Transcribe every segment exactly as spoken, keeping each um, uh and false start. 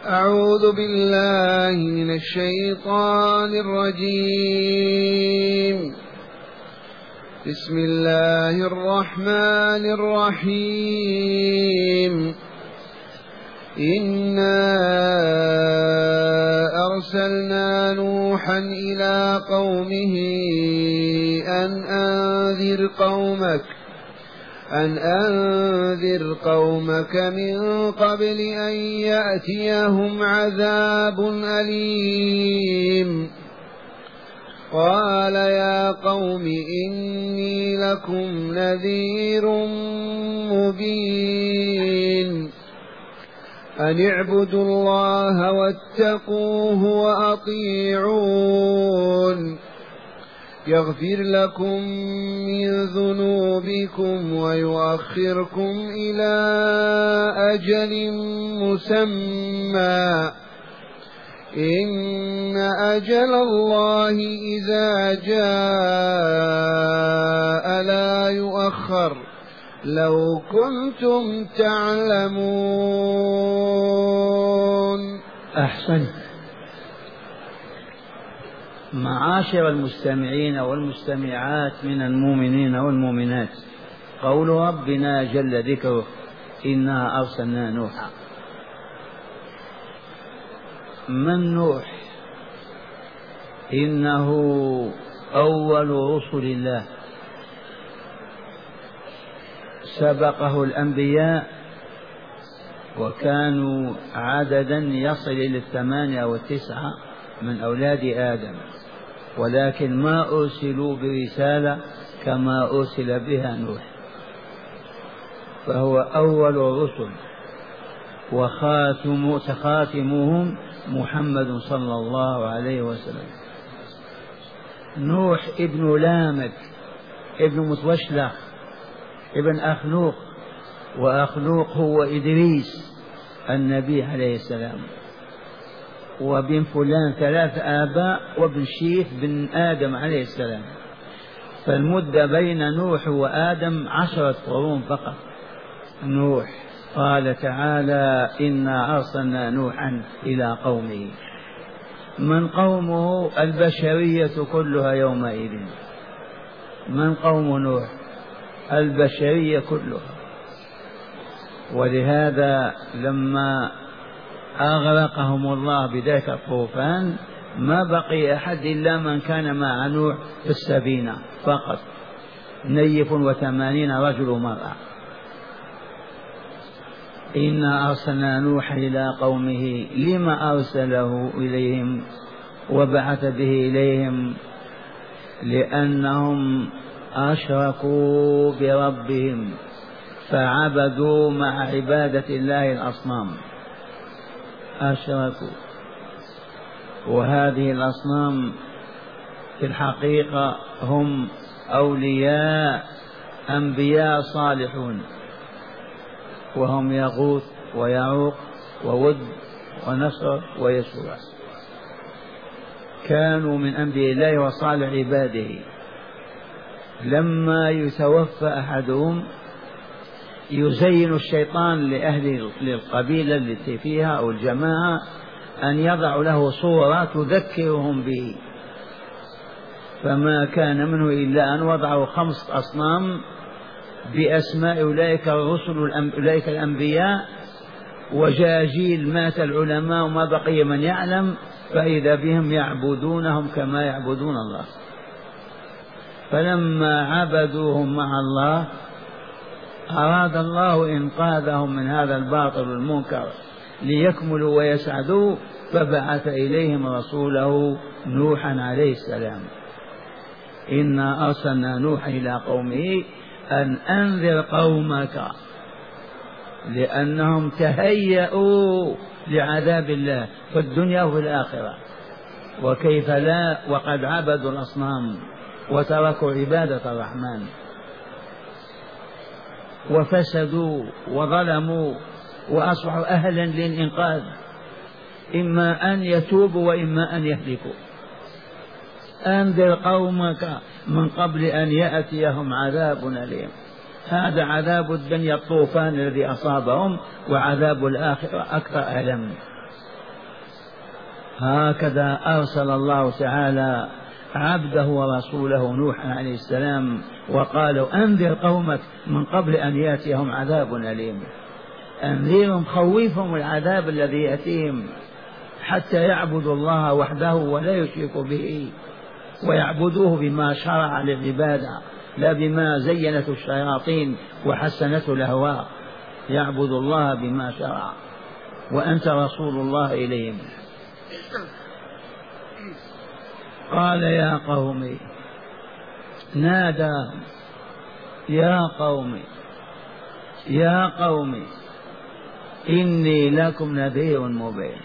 أعوذ بالله من الشيطان الرجيم. بسم الله الرحمن الرحيم. إنا أرسلنا نوحا إلى قومه أن أنذر قومك أن أنذر قومك من قبل أن يأتيهم عذاب أليم. قال يا قوم إني لكم نذير مبين أن اعبدوا الله واتقوه وأطيعون يغفر لكم من ذنوبكم ويؤخركم إلى أجل مسمى إن أجل الله إذا جاء لا يؤخر لو كنتم تعلمون. أحسنت. معاشر المستمعين والمستمعات من المؤمنين والمؤمنات، قول ربنا جل ذكره إنا أرسلنا نوحا. من نوح؟ إنه أول رسل الله، سبقه الأنبياء وكانوا عددا يصل إلى الثمانية والتسعة من أولاد آدم، ولكن ما أرسلوا برسالة كما أرسل بها نوح، فهو أول الرسل وخاتم خاتمهم محمد صلى الله عليه وسلم. نوح ابن لامك ابن متوشلة ابن أخنوق، وأخنوق هو إدريس النبي عليه السلام، وبن فلان ثلاث آباء، وابن شيث بن آدم عليه السلام، فالمدة بين نوح وآدم عشرة قرون فقط. نوح قال تعالى إنا أرسلنا نوحا إلى قومه. من قومه؟ البشرية كلها يومئذ. من قوم نوح؟ البشرية كلها. ولهذا لما أغرقهم الله بذلك الطوفان ما بقي أحد إلا من كان مع نوح في السفينة فقط، نيف وثمانين رجل ومرأة. إنا أرسلنا نوحا إلى قومه. لما أرسله إليهم وبعث به إليهم؟ لأنهم أشركوا بربهم فعبدوا مع عبادة الله الأصنام، أشركوا. وهذه الأصنام في الحقيقة هم أولياء أنبياء صالحون، وهم يغوث ويعوق وود ونصر ويسوع، كانوا من أنبياء الله وصالح عباده. لما يتوفى أحدهم يزين الشيطان لأهل للقبيلة التي فيها أو الجماعة أن يضع له صورة تذكرهم به، فما كان منه إلا أن وضعوا خمس أصنام بأسماء أولئك الرسل أولئك الأنبياء، وجاء جيل مات العلماء وما بقي من يعلم، فإذا بهم يعبدونهم كما يعبدون الله. فلما عبدوهم مع الله أراد الله إنقاذهم من هذا الباطل المنكر ليكملوا ويسعدوا، فبعث إليهم رسوله نوحا عليه السلام. إنا أرسلنا نوحا إلى قومه أن أنذر قومك، لأنهم تهيأوا لعذاب الله في الدنيا وفي الآخرة، وكيف لا وقد عبدوا الأصنام وتركوا عبادة الرحمن وفسدوا وظلموا وأصبحوا أهلا للإنقاذ، إما أن يتوبوا وإما أن يهلكوا. أنذر قومك من قبل أن يأتيهم عذاب أليم. هذا عذاب الدنيا الطوفان الذي أصابهم، وعذاب الآخرة أكثر ألم. هكذا أرسل الله تعالى عبده ورسوله نوحا عليه السلام وقالوا أنذر قومك من قبل أن يأتيهم عذاب أليم. أنذرهم خوفهم العذاب الذي يأتيهم حتى يعبدوا الله وحده ولا يشركوا به، ويعبدوه بما شرع للعبادة لا بما زينته الشياطين وحسنته الأهواء. يعبدوا الله بما شرع وأنت رسول الله إليهم. قال يا قوم، نادى يا قوم يا قوم إني لكم نذير مبين.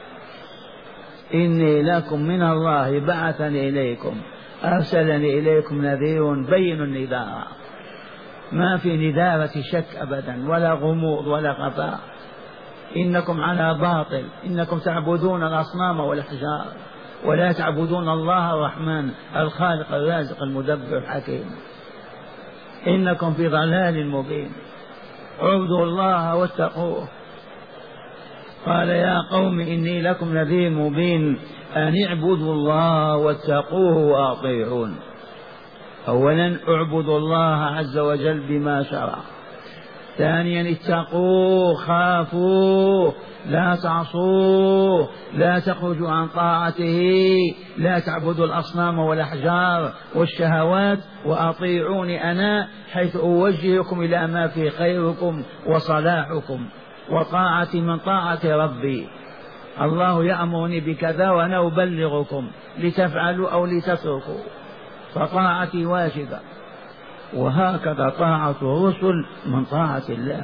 إني لكم من الله بعثني إليكم أرسلني إليكم نذير بين النذار، ما في نذارة شك أبدا ولا غموض ولا خفاء. إنكم على باطل، إنكم تعبدون الأصنام والأحجار ولا تعبدون الله الرحمن الخالق الرازق المدبر الحكيم. إنكم في ضلال مبين، اعبدوا الله واتقوه. قال يا قوم إني لكم نذير مبين أن اعبدوا الله واتقوه وأطيعون. أولا اعبدوا الله عز وجل بما شرع. ثانيا اتقوه، خافوه، لا تعصوه، لا تخرجوا عن طاعته، لا تعبدوا الأصنام والأحجار والشهوات، وأطيعوني أنا حيث أوجهكم إلى ما في خيركم وصلاحكم وطاعة من طاعة ربي. الله يأمرني بكذا وأنا أبلغكم لتفعلوا أو لتتركوا، فطاعتي واجبة. وهكذا طاعة الرسل من طاعة الله.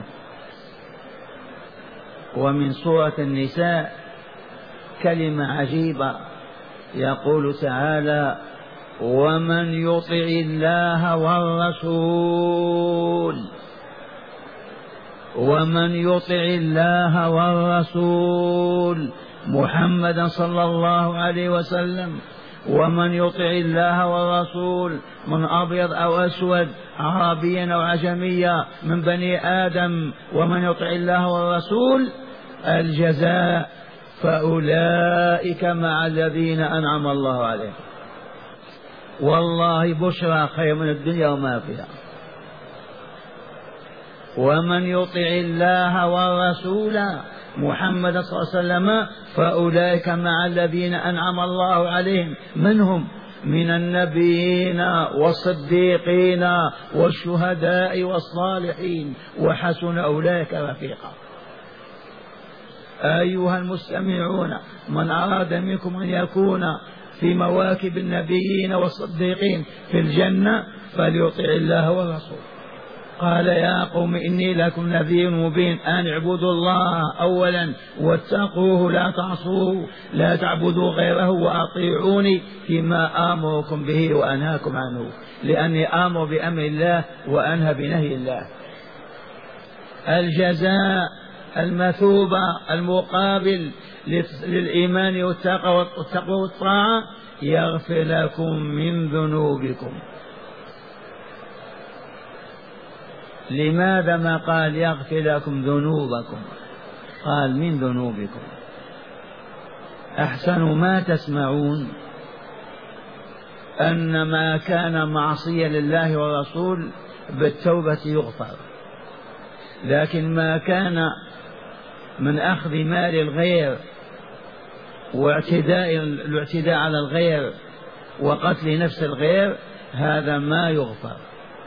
ومن سورة النساء كلمة عجيبة، يقول تعالى ومن يطع الله والرسول ومن يطع الله والرسول محمدا صلى الله عليه وسلم، ومن يطع الله والرسول من أبيض أو أسود، عربيا أو عجميا، من بني آدم، ومن يطع الله والرسول الجزاء فأولئك مع الذين أنعم الله عليهم. والله بشرى خير من الدنيا وما فيها. ومن يطع الله والرسول محمد صلى الله عليه وسلم فأولئك مع الذين أنعم الله عليهم، منهم من النبيين والصديقين والشهداء والصالحين وحسن أولئك رفيقا. أيها المستمعون، من أراد منكم أن يكون في مواكب النبيين والصديقين في الجنة فليطع الله والرسول. قال يا قوم إني لكم نذير مبين أن اعبدوا الله أولا واتقوه، لا تعصوه، لا تعبدوا غيره، وأطيعوني فيما آمركم به وأنهاكم عنه، لأني آمر بأمر الله وأنهى بنهي الله. الجزاء، المثوبة، المقابل للإيمان والتقوى والطاعة، يغفر لكم من ذنوبكم. لماذا ما قال يغفر لكم ذنوبكم؟ قال من ذنوبكم. أحسن ما تسمعون أن ما كان معصية لله والرسول بالتوبة يغفر، لكن ما كان من أخذ مال الغير واعتداء الاعتداء على الغير وقتل نفس الغير هذا ما يغفر.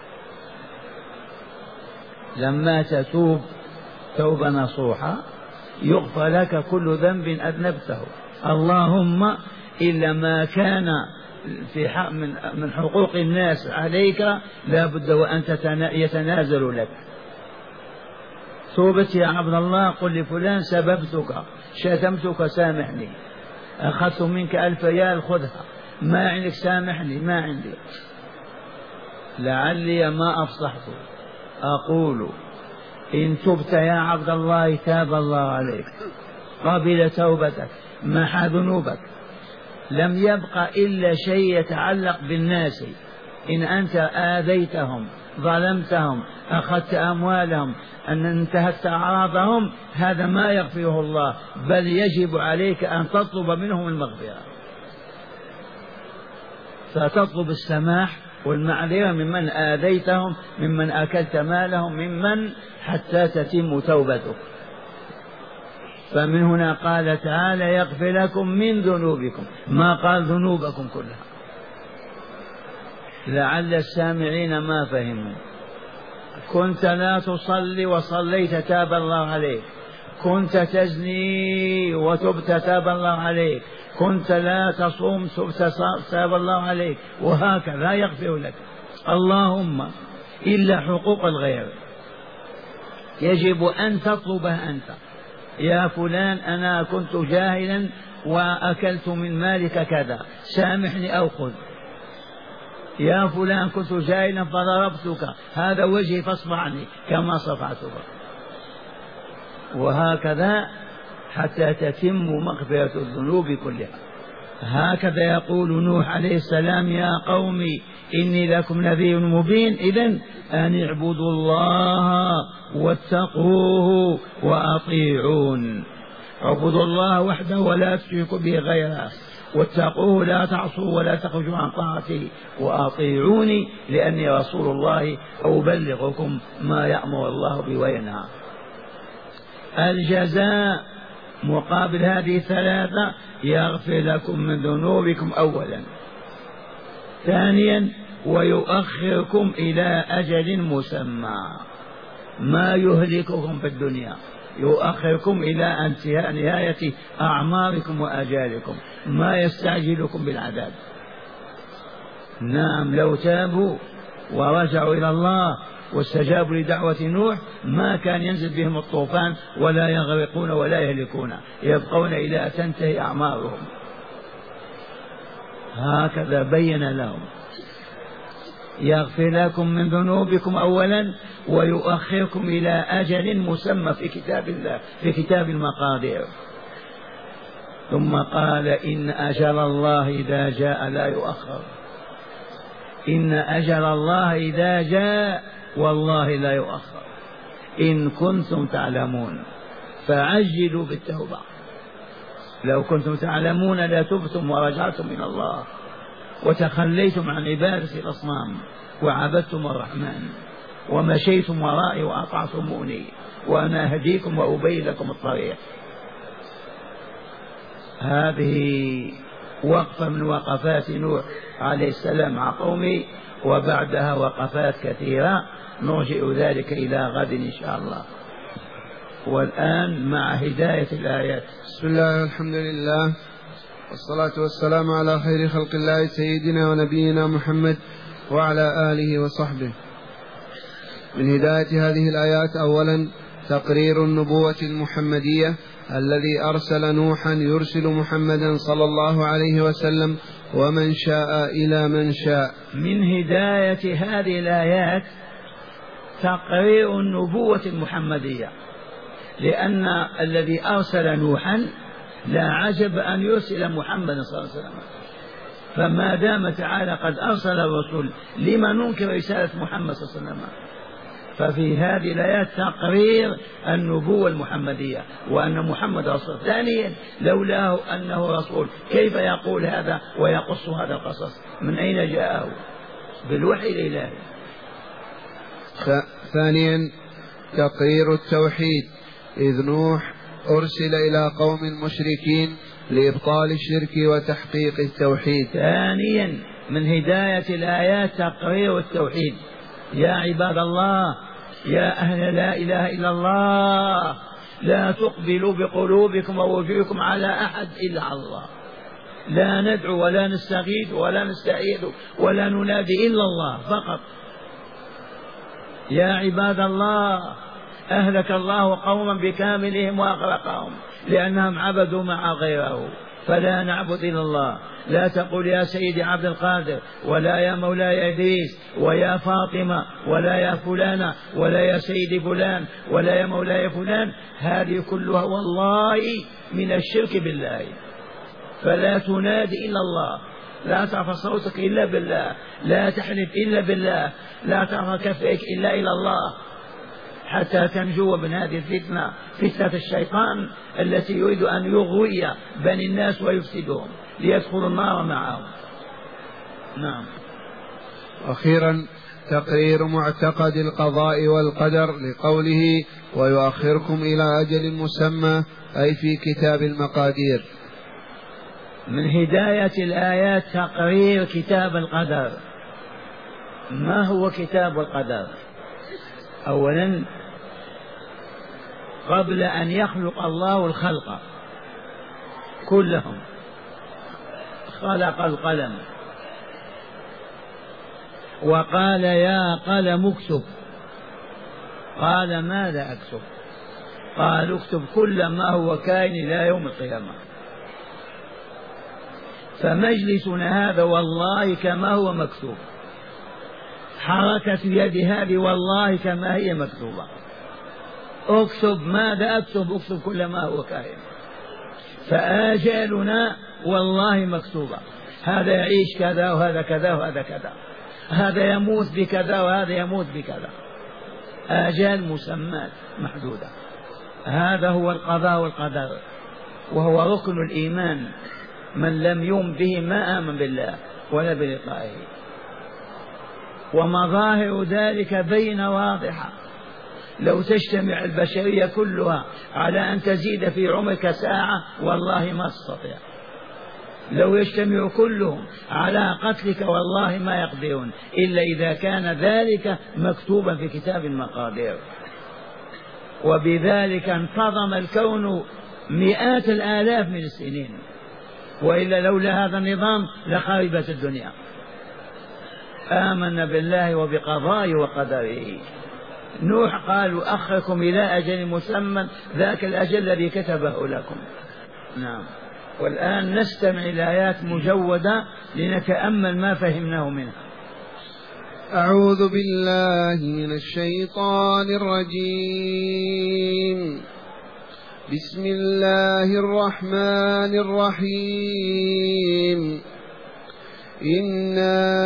لما تتوب توبة نصوحة يغفر لك كل ذنب أذنبته، اللهم إلا ما كان في حق من حقوق الناس عليك لا بد وأن يتنازل لك. توبت يا عبد الله، قل لفلان سببتك، شتمتك، سامحني، أخذت منك ألف ريال خذها، ما عندك سامحني، ما عندي. لعلي ما أفصحت أقول إن تبت يا عبد الله تاب الله عليك، قبل توبتك، محى ذنوبك، لم يبق إلا شيء يتعلق بالناس. إن أنت آذيتهم، ظلمتهم، أخذت أموالهم، أن انتهت أعراضهم، هذا ما يغفره الله، بل يجب عليك أن تطلب منهم المغفرة، فتطلب السماح والمعذرة ممن آذيتهم، ممن أكلت مالهم، ممن حتى تتم توبتك. فمن هنا قال تعالى يغفر لكم من ذنوبكم، ما قال ذنوبكم كلها، لعل السامعين ما فهموا. كنت لا تصلي وصليت تاب الله عليك، كنت تزني وتبت تاب الله عليك، كنت لا تصوم تبت تاب الله عليك، وهكذا يغفر لك. اللهم إلا حقوق الغير يجب أن تطلبها أنت. يا فلان أنا كنت جاهلا وأكلت من مالك كذا، سامحني أو خذ. يا فلان كنت جاهلا فضربتك، هذا وجهي فاصفح عني كما صفعتك. وهكذا حتى تتم مغفرة الذنوب كلها. هكذا يقول نوح عليه السلام يا قوم إني لكم نذير مبين، إذن أن اعبدوا الله واتقوه وأطيعون. اعبدوا الله وحده ولا تشركوا به غيره، واتقوه لا تعصوا ولا تخرجوا عن طاعته، وأطيعوني لأني رسول الله أبلغكم ما يأمر الله به وينهى. الجزاء مقابل هذه الثلاثة يغفر لكم من ذنوبكم أولا، ثانيا ويؤخركم إلى أجل مسمى، ما يهلككم في الدنيا، يؤخركم إلى انتهاء نهاية أعماركم وأجالكم، ما يستعجلكم بالعذاب. نعم لو تابوا ورجعوا إلى الله واستجابوا لدعوة نوح ما كان ينزل بهم الطوفان ولا يغرقون ولا يهلكون، يبقون إلى أن تنتهي أعمارهم. هكذا بين لهم يغفر لكم من ذنوبكم أولا ويؤخركم إلى أجل مسمى في كتاب الله، في كتاب المقادير. ثم قال إن أجل الله إذا جاء لا يؤخر، إن أجل الله إذا جاء والله لا يؤخر إن كنتم تعلمون، فعجلوا بالتوبة. لو كنتم تعلمون لتبتم ورجعتم إلى الله وتخليتم عن عبادة الأصنام وعبدتم الرحمن ومشيتم ورائي وأطعتموني وأنا أهديكم وأبين لكم الطريق. هذه وقفة من وقفات نوح عليه السلام مع قومه، وبعدها وقفات كثيرة نرجع ذلك إلى غد إن شاء الله. والآن مع هداية الآيات. بسم الله والحمد لله والصلاة والسلام على خير خلق الله سيدنا ونبينا محمد وعلى آله وصحبه. من هداية هذه الآيات أولا تقرير النبوة المحمدية الذي أرسل نوحا يرسل محمدا صلى الله عليه وسلم ومن شاء إلى من شاء. من هداية هذه الآيات تقرير النبوة المحمدية، لأن الذي أرسل نوحا لا عجب أن يرسل محمدا صلى الله عليه وسلم، فما دام تعالى قد أرسل الرسل لما ننكر رسالة محمد صلى الله عليه وسلم؟ ففي هذه الآيات تقرير النبوة المحمدية وأن محمد رسول. ثانيا لولاه أنه رسول كيف يقول هذا ويقص هذا القصص؟ من أين جاءه؟ بالوحي الإلهي. ثانيا تقرير التوحيد، إذ نوح أرسل إلى قوم مشركين لإبطال الشرك وتحقيق التوحيد. ثانيا من هداية الآيات تقرير التوحيد. يا عباد الله، يا أهل لا إله إلا الله، لا تقبلوا بقلوبكم ووجوهكم على أحد إلا على الله، لا ندعو ولا نستغيث ولا نستعيذ ولا ننادي إلا الله فقط. يا عباد الله، أهلك الله قوما بكاملهم وأغرقهم لأنهم عبدوا مع غيره، فلا نعبد إلا الله. لا تقول يا سيدي عبد القادر ولا يا مولاي إدريس ويا فاطمة ولا يا فلانة ولا يا سيدي فلان ولا يا مولاي فلان، هذه كلها والله من الشرك بالله. فلا تنادي إلا الله، لا ترفع صوتك إلا بالله، لا تحلف إلا بالله، لا ترفع كفيك إلا إلى الله، حتى تنجو من هذه الفتنة، فتنة الشيطان التي يريد أن يغوي بني الناس ويفسدهم ليدخلوا النار معهم. نعم. أخيرا تقرير معتقد القضاء والقدر لقوله ويؤخركم إلى أجل مسمى، أي في كتاب المقادير. من هداية الآيات تقرير كتاب القدر. ما هو كتاب القدر؟ أولا قبل أن يخلق الله الخلق كلهم خلق القلم وقال يا قلم اكتب، قال ماذا اكتب؟ قال اكتب كل ما هو كائن إلى يوم القيامة. فمجلسنا هذا والله كما هو مكتوب، حركة يد هذه والله كما هي مكتوبة. اكتب ماذا اكتب؟ اكتب كل ما هو كائن. فآجالنا والله مكتوبة، هذا يعيش كذا وهذا كذا وهذا كذا، هذا يموت بكذا وهذا يموت بكذا، آجال مسمات محدودة. هذا هو القضاء والقدر، وهو ركن الإيمان، من لم يؤمن به ما آمن بالله ولا بلقائه. ومظاهر ذلك بين واضحة، لو تجتمع البشرية كلها على أن تزيد في عمرك ساعة والله ما تستطيع، لو يجتمع كلهم على قتلك والله ما يقدرون، إلا إذا كان ذلك مكتوبا في كتاب المقادير. وبذلك انتظم الكون مئات الآلاف من السنين، وإلا لولا هذا النظام لخربت الدنيا. آمنا بالله وبقضائه وقدره. نوح قال أخركم إلى أجل مسمى، ذاك الأجل الذي كتبه لكم. نعم. والآن نستمع إلى آيات مجودة لنتأمل ما فهمناه منها. أعوذ بالله من الشيطان الرجيم. بسم الله الرحمن الرحيم. إنا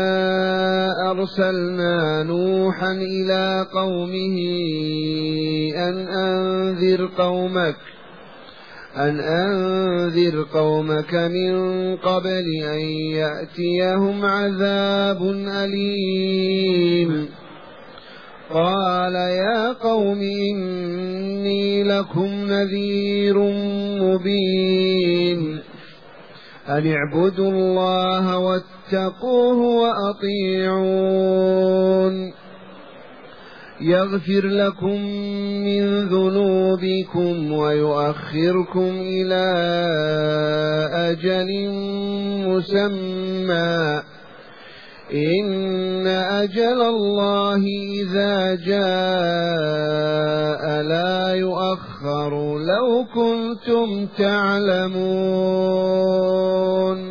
أرسلنا نوحا إلى قومه أن أنذر قومك أن أنذر قومك من قبل أن يأتيهم عذاب أليم. قال يا قوم إني لكم نذير مبين، أن اعبدوا الله واتقوه وأطيعون، يغفر لكم من ذنوبكم ويؤخركم إلى أجل مسمى، إن أجل الله إذا جاء لا يؤخر لو كنتم تعلمون.